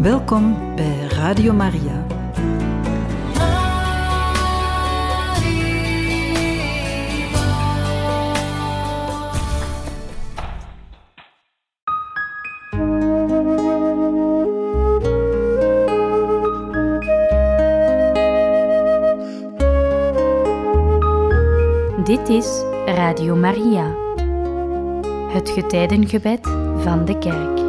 Welkom bij Radio Maria. Dit is Radio Maria, het getijdengebed van de Kerk.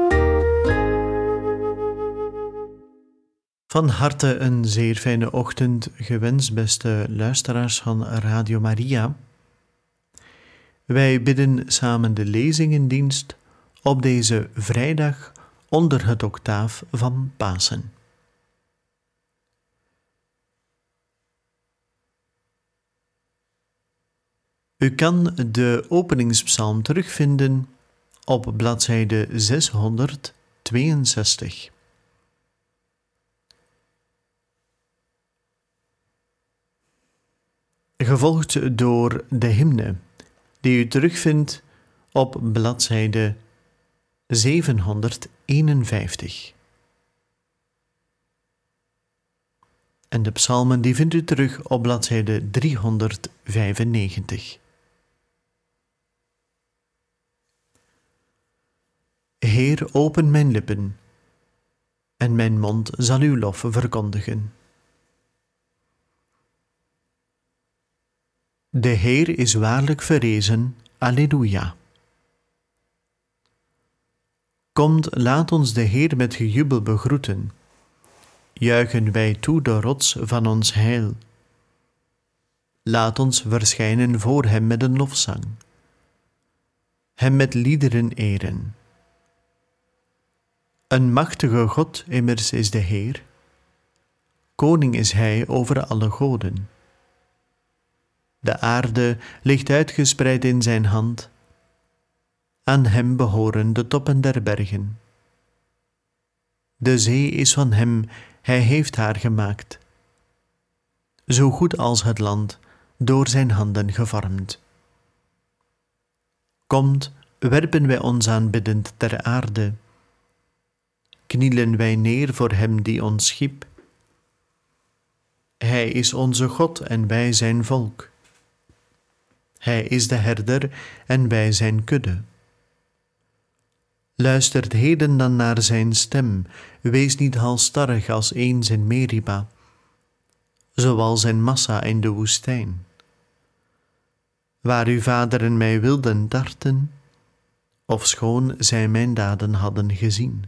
Van harte een zeer fijne ochtend gewenst, beste luisteraars van Radio Maria. Wij bidden samen de lezingendienst op deze vrijdag onder het octaaf van Pasen. U kan de openingspsalm terugvinden op bladzijde 662. Gevolgd door de hymne, die u terugvindt op bladzijde 751. En de psalmen die vindt u terug op bladzijde 395. Heer, open mijn lippen, en mijn mond zal uw lof verkondigen. De Heer is waarlijk verrezen, Alleluia. Komt, laat ons de Heer met gejubel begroeten. Juichen wij toe de rots van ons heil. Laat ons verschijnen voor hem met een lofzang. Hem met liederen eren. Een machtige God immers is de Heer. Koning is hij over alle goden. De aarde ligt uitgespreid in zijn hand. Aan hem behoren de toppen der bergen. De zee is van hem, hij heeft haar gemaakt. Zo goed als het land, door zijn handen gevormd. Komt, werpen wij ons aanbiddend ter aarde. Knielen wij neer voor hem die ons schiep. Hij is onze God en wij zijn volk. Hij is de herder en wij zijn kudde. Luistert heden dan naar zijn stem, wees niet halsstarrig als eens in Meriba, zoals in Massa in de woestijn. Waar uw vaderen mij wilden tarten, ofschoon zij mijn daden hadden gezien.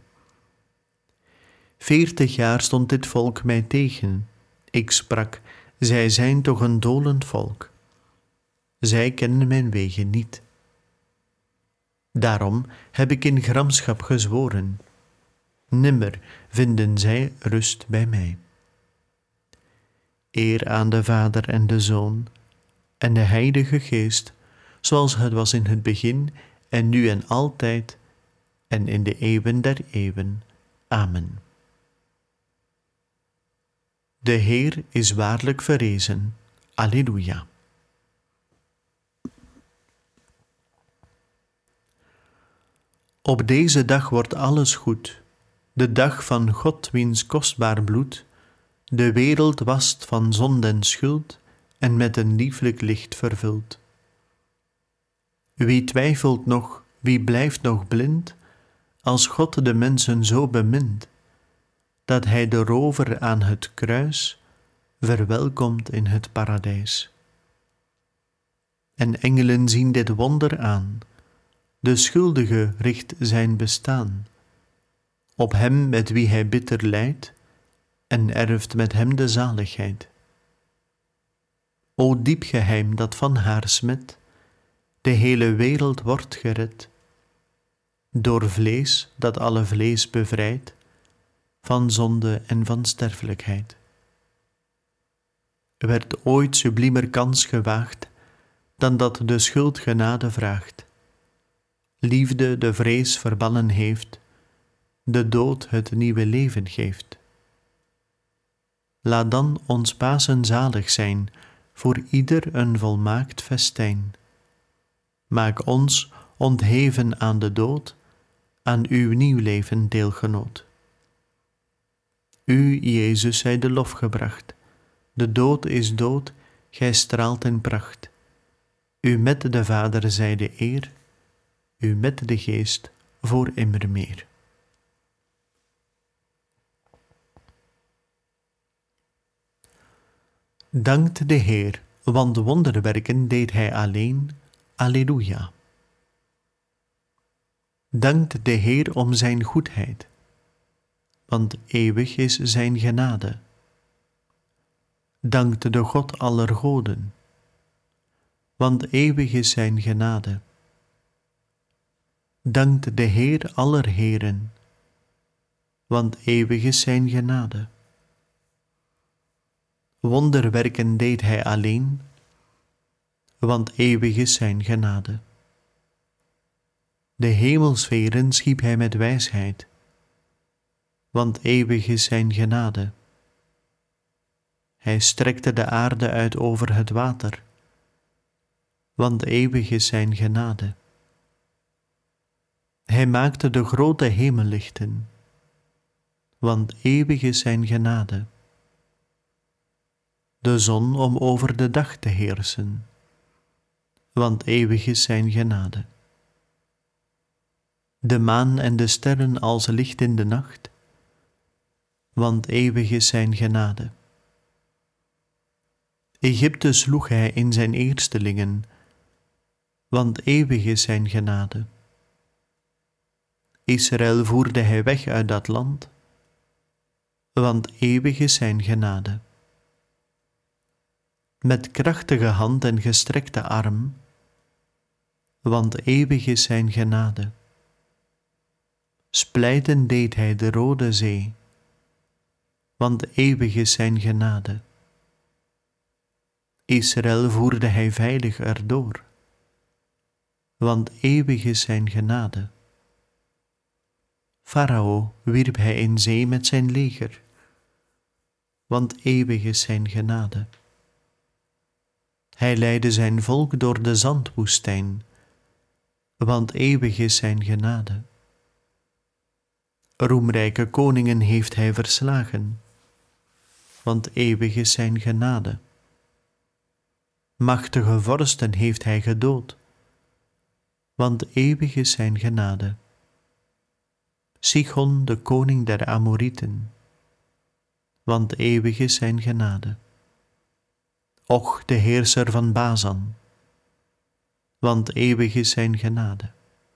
40 jaar stond dit volk mij tegen. Ik sprak, zij zijn toch een dolend volk. Zij kennen mijn wegen niet. Daarom heb ik in gramschap gezworen. Nimmer vinden zij rust bij mij. Eer aan de Vader en de Zoon en de Heilige Geest, zoals het was in het begin en nu en altijd en in de eeuwen der eeuwen. Amen. De Heer is waarlijk verrezen. Alleluia. Op deze dag wordt alles goed, de dag van God wiens kostbaar bloed de wereld wast van zonde en schuld en met een lieflijk licht vervult. Wie twijfelt nog, wie blijft nog blind, als God de mensen zo bemint, dat hij de rover aan het kruis verwelkomt in het paradijs. En engelen zien dit wonder aan. De schuldige richt zijn bestaan op hem met wie hij bitter lijdt en erft met hem de zaligheid. O diep geheim dat van haar smet, de hele wereld wordt gered, door vlees dat alle vlees bevrijdt, van zonde en van sterfelijkheid. Werd ooit subliemer kans gewaagd, dan dat de schuld genade vraagt, liefde de vrees verbannen heeft, de dood het nieuwe leven geeft. Laat dan ons Pasen zalig zijn, voor ieder een volmaakt festijn. Maak ons, ontheven aan de dood, aan uw nieuw leven deelgenoot. U, Jezus, zij de lof gebracht. De dood is dood, gij straalt in pracht. U met de Vader zij de eer, u met de Geest voor immer meer. Dankt de Heer, want wonderwerken deed hij alleen. Alleluia. Dankt de Heer om zijn goedheid, want eeuwig is zijn genade. Dankt de God aller goden, want eeuwig is zijn genade. Dankt de Heer aller heren, want eeuwig is zijn genade. Wonderwerken deed hij alleen, want eeuwig is zijn genade. De hemelsferen schiep hij met wijsheid, want eeuwig is zijn genade. Hij strekte de aarde uit over het water, want eeuwig is zijn genade. Hij maakte de grote hemellichten, want eeuwig is zijn genade. De zon om over de dag te heersen, want eeuwig is zijn genade. De maan en de sterren als licht in de nacht, want eeuwig is zijn genade. Egypte sloeg hij in zijn eerstelingen, want eeuwig is zijn genade. Israël voerde hij weg uit dat land, want eeuwig is zijn genade. Met krachtige hand en gestrekte arm, want eeuwig is zijn genade. Splijten deed hij de Rode Zee, want eeuwig is zijn genade. Israël voerde hij veilig erdoor, want eeuwig is zijn genade. Farao wierp hij in zee met zijn leger, want eeuwig is zijn genade. Hij leidde zijn volk door de zandwoestijn, want eeuwig is zijn genade. Roemrijke koningen heeft hij verslagen, want eeuwig is zijn genade. Machtige vorsten heeft hij gedood, want eeuwig is zijn genade. Sichon, de koning der Amorieten, want eeuwig is zijn genade. Och, de heerser van Bazan, want eeuwig is zijn genade.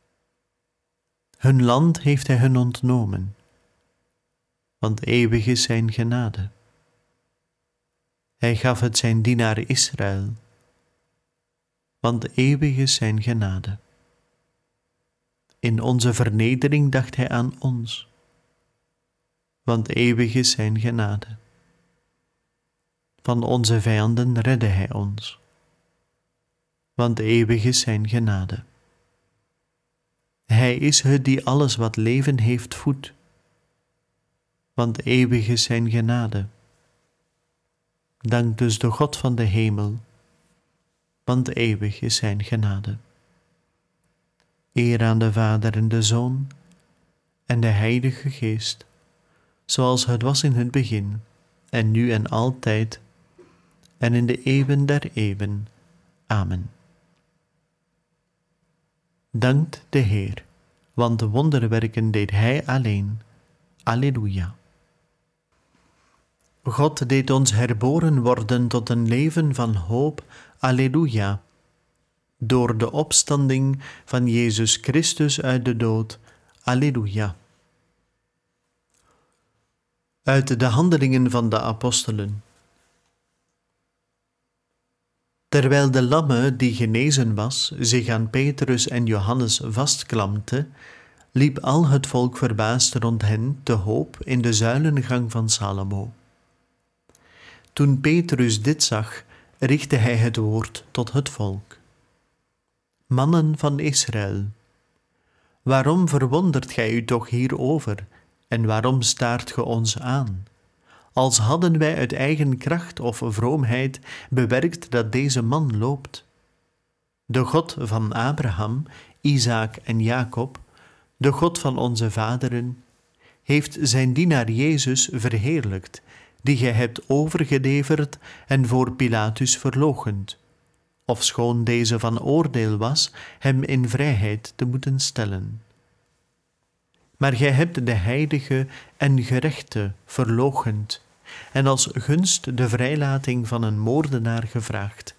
Hun land heeft hij hun ontnomen, want eeuwig is zijn genade. Hij gaf het zijn dienaar Israël, want eeuwig is zijn genade. In onze vernedering dacht hij aan ons, want eeuwig is zijn genade. Van onze vijanden redde hij ons, want eeuwig is zijn genade. Hij is het die alles wat leven heeft voedt, want eeuwig is zijn genade. Dank dus de God van de hemel, want eeuwig is zijn genade. Eer aan de Vader en de Zoon en de Heilige Geest, zoals het was in het begin, en nu en altijd, en in de eeuwen der eeuwen. Amen. Dankt de Heer, want de wonderwerken deed hij alleen. Alleluia. God deed ons herboren worden tot een leven van hoop. Alleluia. Door de opstanding van Jezus Christus uit de dood. Alleluia. Uit de Handelingen van de Apostelen. Terwijl de lamme die genezen was zich aan Petrus en Johannes vastklampte, liep al het volk verbaasd rond hen te hoop in de zuilengang van Salomo. Toen Petrus dit zag, richtte hij het woord tot het volk. Mannen van Israël, waarom verwondert gij u toch hierover, en waarom staart ge ons aan? Als hadden wij uit eigen kracht of vroomheid bewerkt dat deze man loopt. De God van Abraham, Isaak en Jacob, de God van onze vaderen, heeft zijn dienaar Jezus verheerlijkt, die gij hebt overgeleverd en voor Pilatus verloochend, ofschoon deze van oordeel was hem in vrijheid te moeten stellen. Maar gij hebt de heilige en gerechte verloochend en als gunst de vrijlating van een moordenaar gevraagd.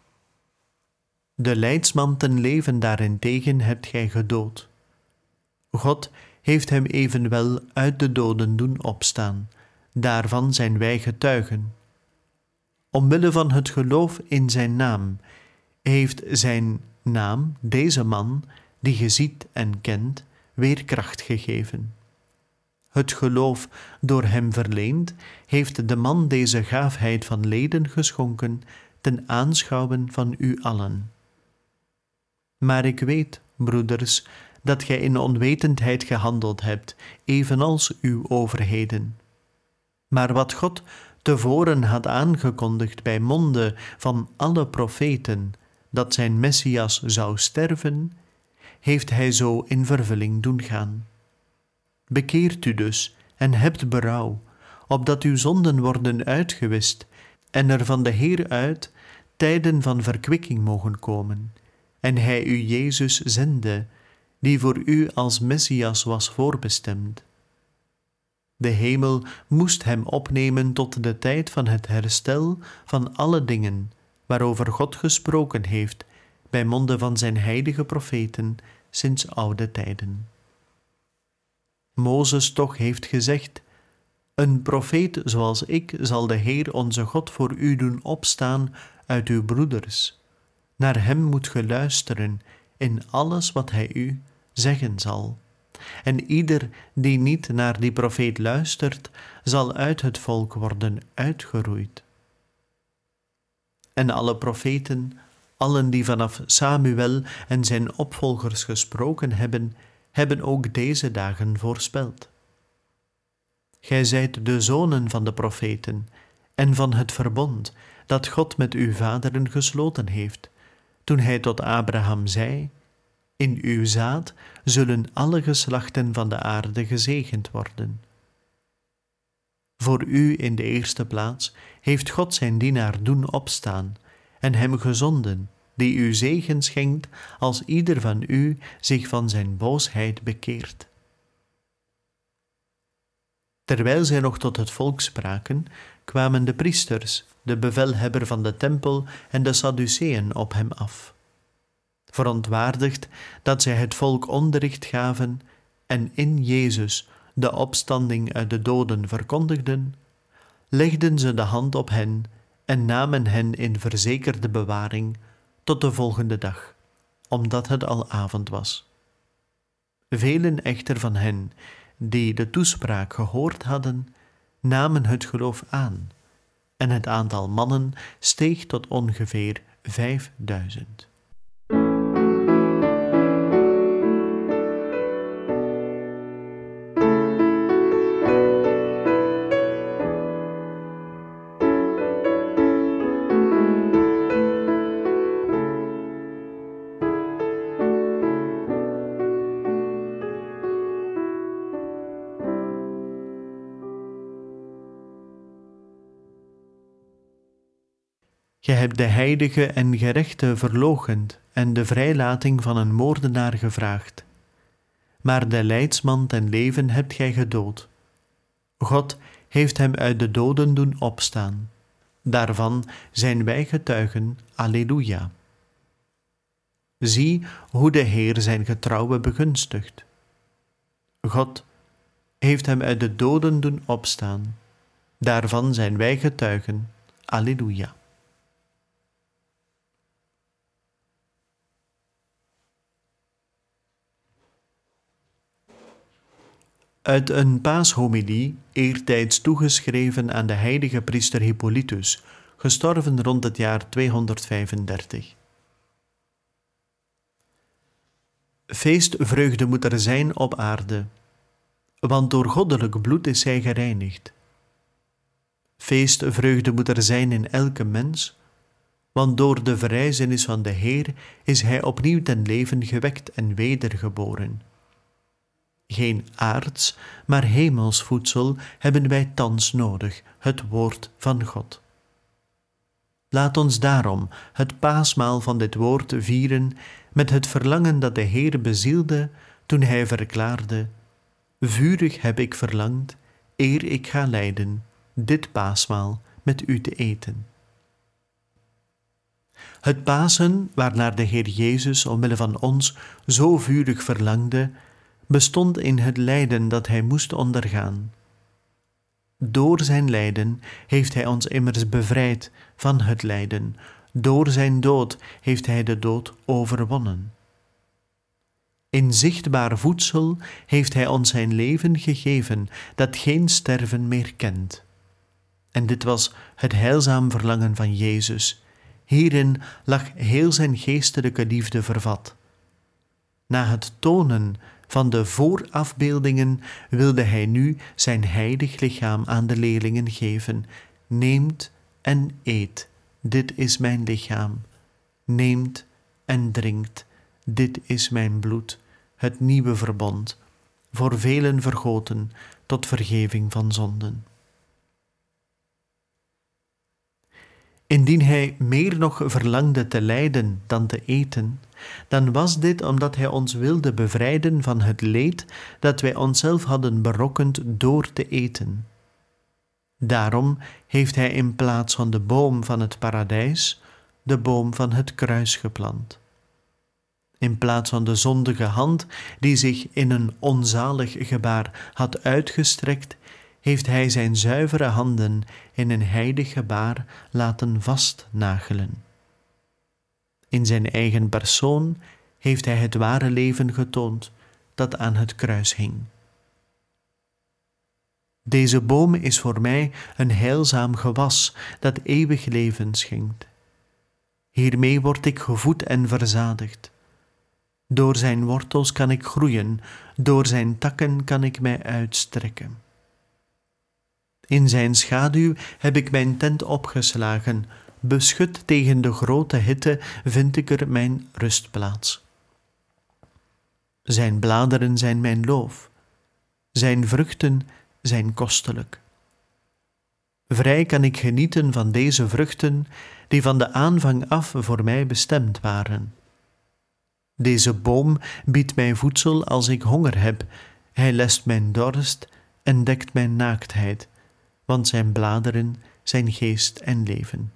De leidsman ten leven daarentegen hebt gij gedood. God heeft hem evenwel uit de doden doen opstaan, daarvan zijn wij getuigen. Omwille van het geloof in zijn naam heeft zijn naam deze man, die ge ziet en kent, weer kracht gegeven. Het geloof door hem verleend, heeft de man deze gaafheid van leden geschonken ten aanschouwen van u allen. Maar ik weet, broeders, dat gij in onwetendheid gehandeld hebt, evenals uw overheden. Maar wat God tevoren had aangekondigd bij monde van alle profeten, dat zijn Messias zou sterven, heeft hij zo in vervulling doen gaan. Bekeert u dus en hebt berouw, opdat uw zonden worden uitgewist en er van de Heer uit tijden van verkwikking mogen komen, en hij u Jezus zende, die voor u als Messias was voorbestemd. De hemel moest hem opnemen tot de tijd van het herstel van alle dingen, waarover God gesproken heeft, bij monde van zijn heilige profeten, sinds oude tijden. Mozes toch heeft gezegd: een profeet zoals ik zal de Heer onze God voor u doen opstaan uit uw broeders. Naar hem moet ge luisteren in alles wat hij u zeggen zal. En ieder die niet naar die profeet luistert, zal uit het volk worden uitgeroeid. En alle profeten, allen die vanaf Samuel en zijn opvolgers gesproken hebben, hebben ook deze dagen voorspeld. Gij zijt de zonen van de profeten en van het verbond dat God met uw vaderen gesloten heeft, toen hij tot Abraham zei: in uw zaad zullen alle geslachten van de aarde gezegend worden. Voor u in de eerste plaats heeft God zijn dienaar doen opstaan en hem gezonden, die u zegen schenkt als ieder van u zich van zijn boosheid bekeert. Terwijl zij nog tot het volk spraken, kwamen de priesters, de bevelhebber van de tempel en de Sadduceeën op hem af. Verontwaardigd dat zij het volk onderricht gaven en in Jezus de opstanding uit de doden verkondigden, legden ze de hand op hen en namen hen in verzekerde bewaring tot de volgende dag, omdat het al avond was. Velen echter van hen, die de toespraak gehoord hadden, namen het geloof aan, en het aantal mannen steeg tot ongeveer 5000. Ge hebt de heilige en gerechte verloochend en de vrijlating van een moordenaar gevraagd. Maar de leidsman ten leven hebt gij gedood. God heeft hem uit de doden doen opstaan. Daarvan zijn wij getuigen. Alleluia. Zie hoe de Heer zijn getrouwe begunstigt. God heeft hem uit de doden doen opstaan. Daarvan zijn wij getuigen. Alleluia. Uit een paashomilie, eertijds toegeschreven aan de heilige priester Hippolytus, gestorven rond het jaar 235. Feestvreugde moet er zijn op aarde, want door goddelijk bloed is zij gereinigd. Feestvreugde moet er zijn in elke mens, want door de verrijzenis van de Heer is hij opnieuw ten leven gewekt en wedergeboren. Geen aards, maar hemels voedsel hebben wij thans nodig, het woord van God. Laat ons daarom het paasmaal van dit woord vieren met het verlangen dat de Heer bezielde toen hij verklaarde: vurig heb ik verlangd, eer ik ga lijden, dit paasmaal met u te eten. Het Pasen, waarnaar de Heer Jezus omwille van ons zo vurig verlangde, bestond in het lijden dat hij moest ondergaan. Door zijn lijden heeft hij ons immers bevrijd van het lijden. Door zijn dood heeft hij de dood overwonnen. In zichtbaar voedsel heeft hij ons zijn leven gegeven, dat geen sterven meer kent. En dit was het heilzaam verlangen van Jezus. Hierin lag heel zijn geestelijke liefde vervat. Na het tonen van de voorafbeeldingen wilde hij nu zijn heilig lichaam aan de leerlingen geven. Neemt en eet, dit is mijn lichaam. Neemt en drinkt, dit is mijn bloed, het nieuwe verbond, voor velen vergoten tot vergeving van zonden. Indien hij meer nog verlangde te lijden dan te eten, dan was dit omdat hij ons wilde bevrijden van het leed dat wij onszelf hadden berokkend door te eten. Daarom heeft hij in plaats van de boom van het paradijs de boom van het kruis geplant. In plaats van de zondige hand die zich in een onzalig gebaar had uitgestrekt, heeft hij zijn zuivere handen in een heilig gebaar laten vastnagelen. In zijn eigen persoon heeft hij het ware leven getoond dat aan het kruis hing. Deze boom is voor mij een heilzaam gewas dat eeuwig leven schenkt. Hiermee word ik gevoed en verzadigd. Door zijn wortels kan ik groeien, door zijn takken kan ik mij uitstrekken. In zijn schaduw heb ik mijn tent opgeslagen, beschut tegen de grote hitte vind ik er mijn rustplaats. Zijn bladeren zijn mijn loof, zijn vruchten zijn kostelijk. Vrij kan ik genieten van deze vruchten, die van de aanvang af voor mij bestemd waren. Deze boom biedt mij voedsel als ik honger heb, hij lest mijn dorst en dekt mijn naaktheid, want zijn bladeren zijn geest en leven.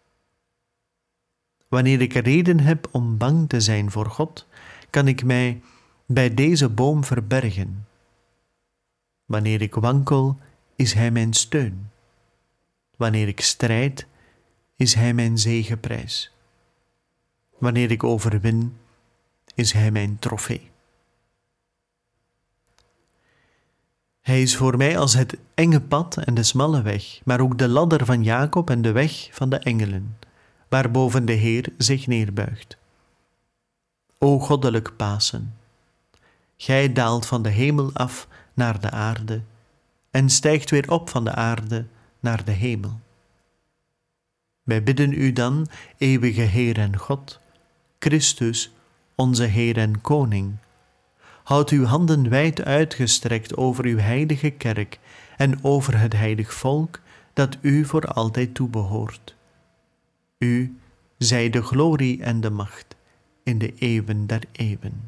Wanneer ik reden heb om bang te zijn voor God, kan ik mij bij deze boom verbergen. Wanneer ik wankel, is hij mijn steun. Wanneer ik strijd, is hij mijn zegeprijs. Wanneer ik overwin, is hij mijn trofee. Hij is voor mij als het enge pad en de smalle weg, maar ook de ladder van Jacob en de weg van de engelen, waarboven de Heer zich neerbuigt. O goddelijk Pasen, gij daalt van de hemel af naar de aarde en stijgt weer op van de aarde naar de hemel. Wij bidden u dan, eeuwige Heer en God, Christus, onze Heer en Koning, houd uw handen wijd uitgestrekt over uw heilige kerk en over het heilig volk dat u voor altijd toebehoort. U zij de glorie en de macht in de eeuwen der eeuwen.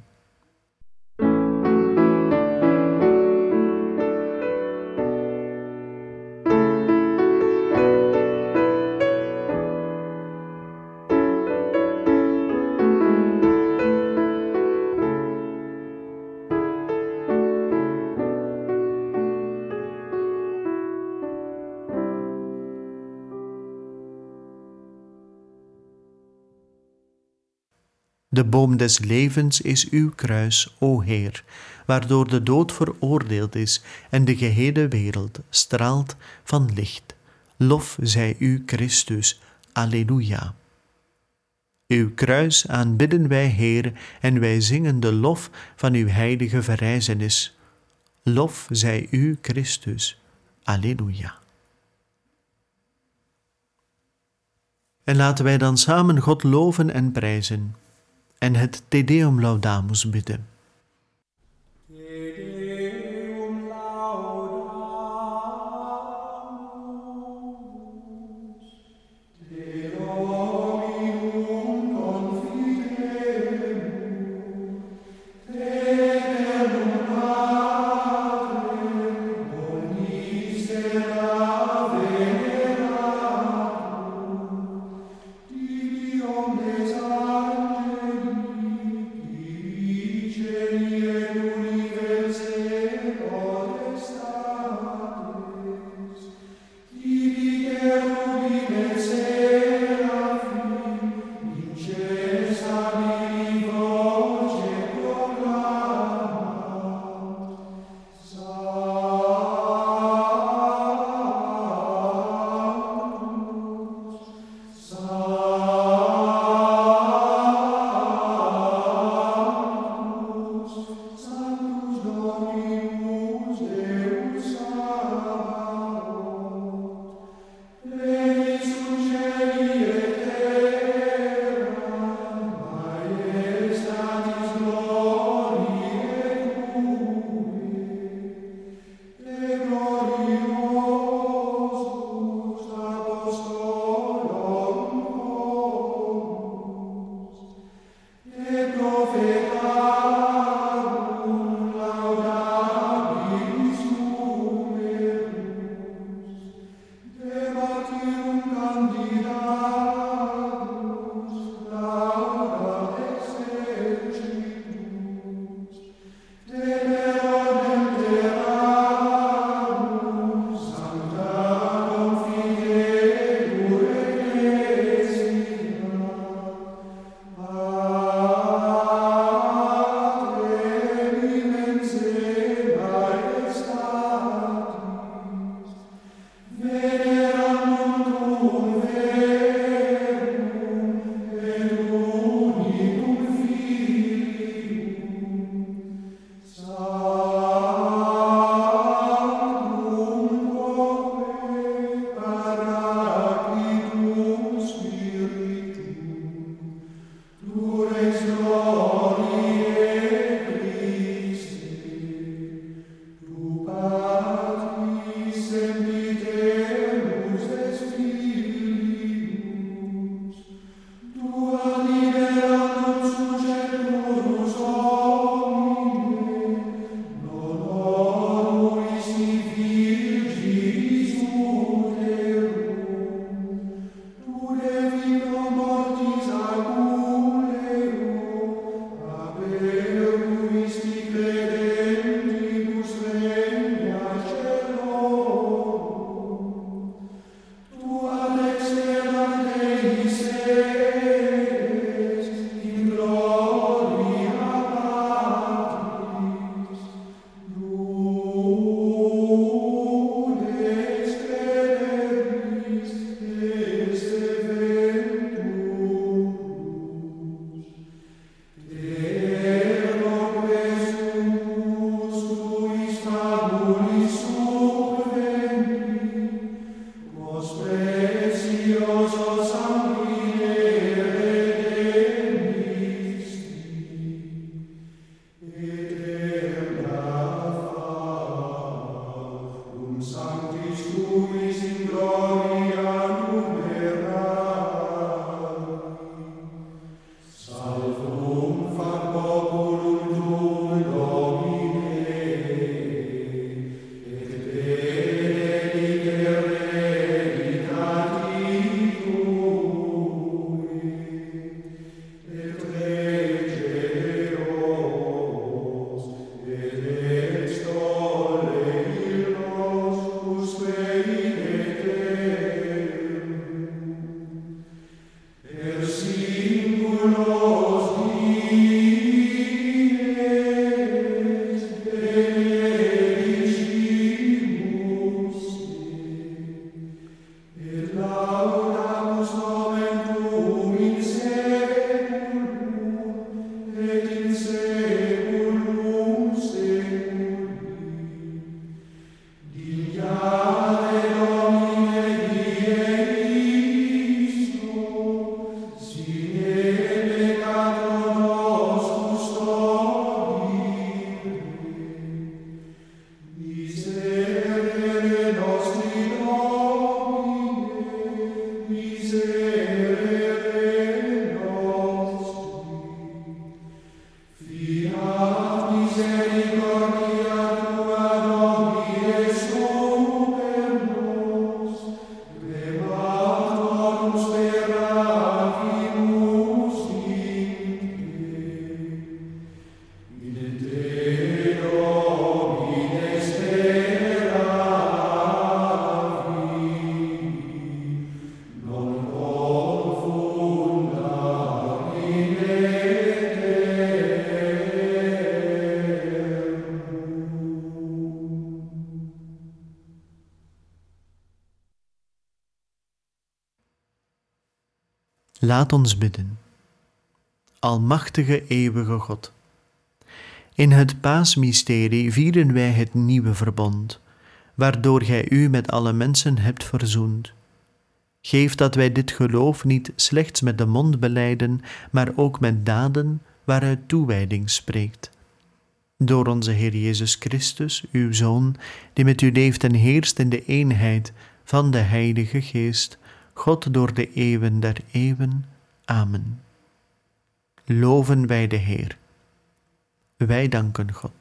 De boom des levens is uw kruis, o Heer, waardoor de dood veroordeeld is en de gehele wereld straalt van licht. Lof zij u, Christus. Alleluia. Uw kruis aanbidden wij, Heer, en wij zingen de lof van uw heilige verrijzenis. Lof zij u, Christus. Alleluia. En laten wij dan samen God loven en prijzen en het Te Deum Laudamus bidden. Laat ons bidden. Almachtige, eeuwige God. In het paasmysterie vieren wij het nieuwe verbond, waardoor gij u met alle mensen hebt verzoend. Geef dat wij dit geloof niet slechts met de mond belijden, maar ook met daden waaruit toewijding spreekt. Door onze Heer Jezus Christus, uw Zoon, die met u leeft en heerst in de eenheid van de Heilige Geest, God door de eeuwen der eeuwen. Amen. Loven wij de Heer. Wij danken God.